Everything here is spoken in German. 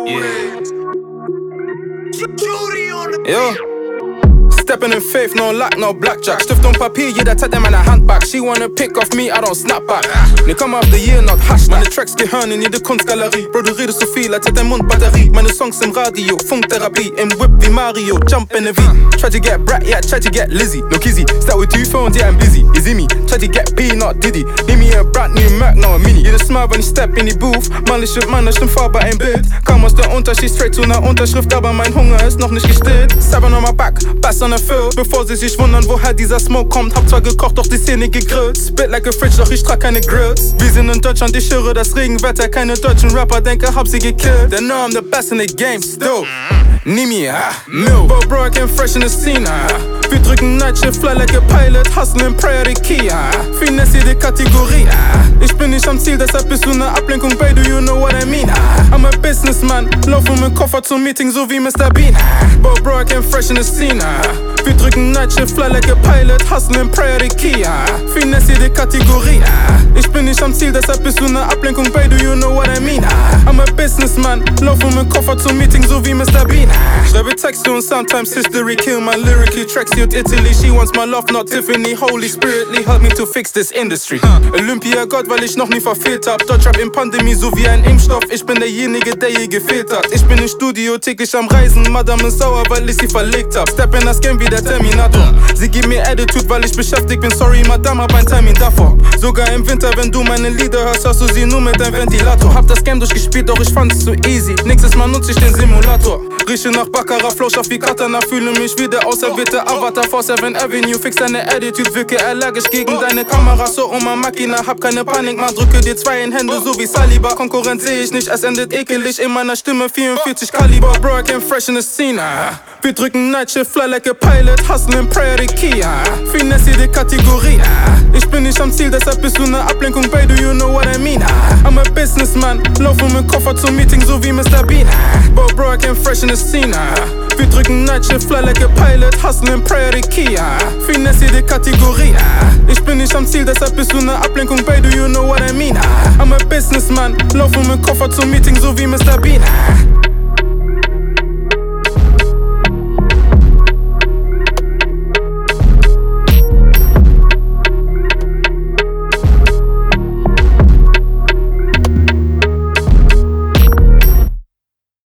Yo. Stepping in faith, no lack, no blackjack. Stift on Papier, jeder Zeit in meiner Hand back. She wanna pick off me, I don't snap back. Ne come after year, not hash. Meine Tracks gehören in jede Kunstgalerie. Bro, du redest so viel, als hätte dein Mund Batterie. Meine Songs im Radio, Funktherapie. Im Whip wie Mario, jump in the V. Try to get Brat, yeah, try to get Lizzie. No kizzy, start with 2 phones, yeah, I'm busy. You see me? Try to get P, not Diddy. Need me a brand new Mac, no a Mini. Jeder smile, wenn ich step in die Booth. Manliche Mann, das stimmt vor bei ein Bild. Kaum aus der Unterschied straight zu einer Unterschrift, aber mein Hunger ist noch nicht gestillt. 7 on my back, bass on the field. Bevor sie sich wundern, woher dieser Smoke kommt. Hab zwar gekocht, doch die Szene gegrillt. Spit like a fridge, doch ich trag keine Grills. Wir sind in Deutschland, ich höre das Regenwetter. Keine deutschen Rapper, denke, hab sie gekillt. They know I'm the best in the game, still. Nimi, Mill. Bro, I came fresh in the scene, Wir drücken Nightshift, fly like a pilot. Hustle and pray the key, Finesse die Kategorie, Ich bin nicht am Ziel, deshalb bist du ne Ablenkung, babe, do you know what I mean? I'm a businessman, lauf mit Koffer zum Meeting, so wie Mr. Bean. Bro, I came fresh in the scene, Wir drücken Nightshift, fly like a pilot. Hustle and pray the key, Finesse die Kategorie, Ich bin nicht am Ziel, deshalb bist du ne Ablenkung, babe, do you know what I mean? I'm a businessman, lauf mit Koffer zum Meeting, so wie Mr. Bean. Schreibe Texte und sometimes history kill my lyrically. Tracks youth Italy, she wants my love, not Tiffany. Holy Spiritly, help me to fix this industry. Olympia Gott, weil ich noch nie verfehlt hab. Deutschrap in Pandemie, so wie ein Impfstoff. Ich bin derjenige, der je gefehlt hat. Ich bin im Studio, täglich am Reisen. Madame ist sauer, weil ich sie verlegt hab. Step in das Game wie der Terminator. Sie gibt mir Attitude, weil ich beschäftigt bin. Sorry, Madame, hab ein Timing davor. Sogar im Winter, wenn du meine Lieder hörst, hörst du sie nur mit deinem Ventilator. Hab das Game durchgespielt, doch ich fand es zu easy. Nächstes Mal nutze ich den Simulator. Rieche nach Baccarat, Flow schaff wie Katana. Fühle mich wie der auserwählte Avatar. 47 Avenue, fix deine Attitude. Wirke allergisch gegen deine Kamera. So Oma Machina, hab keine Panik, man drücke dir 2 in Hände, so wie Saliba. Konkurrenz seh ich nicht, es endet ekelig. In meiner Stimme 44 Kaliber. Bro, I came fresh in the scene, Wir drücken Nightshift, fly like a pilot. Hustle and pray the key, Finesse die Kategorie, Ich bin nicht am Ziel, deshalb bist du ne Ablenkung, babe, do you know what I mean? I'm a businessman, lauf mit Koffer zum Meeting, so wie Mr. Bean. Bro, I came fresh in the scene, Wir drücken Nightshift, fly like a pilot. Hustle and pray the key, Finesse die Kategorie, Ich bin nicht am Ziel, deshalb bist du ne Ablenkung, babe, do you know what I mean? I'm a businessman, lauf mit Koffer zum Meeting, so wie Mr. Bean.